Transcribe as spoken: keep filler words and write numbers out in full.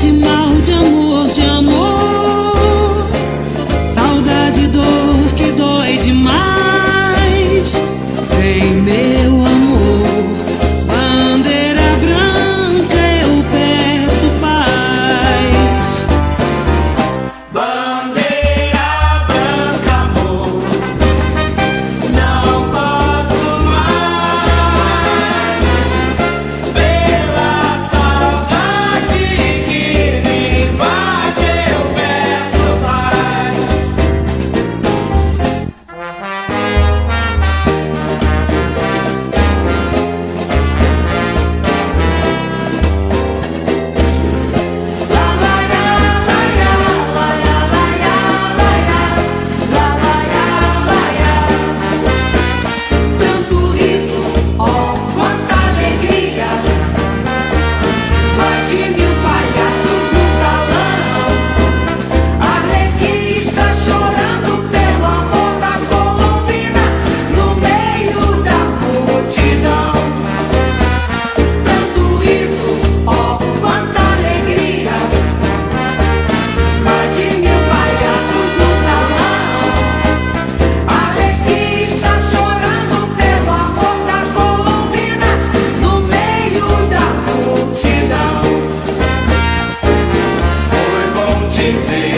de mal, de amor, de amor. Saudade, dor que dói demais. Vem, meu amor, bandeira branca, eu peço paz. Bandeira branca, amor, não posso mais. Pela saudade que me invade, eu peço paz. Tanto riso, oh, quanta alegria. Mais de mil palhaços no salão. Arlequim está chorando pelo amor da Colombina no meio da multidão. Tanto riso, oh, quanta alegria. Mais de mil palhaços no salão. Arlequim está chorando pelo amor da Colombina no meio da multidão. Foi bom te ver.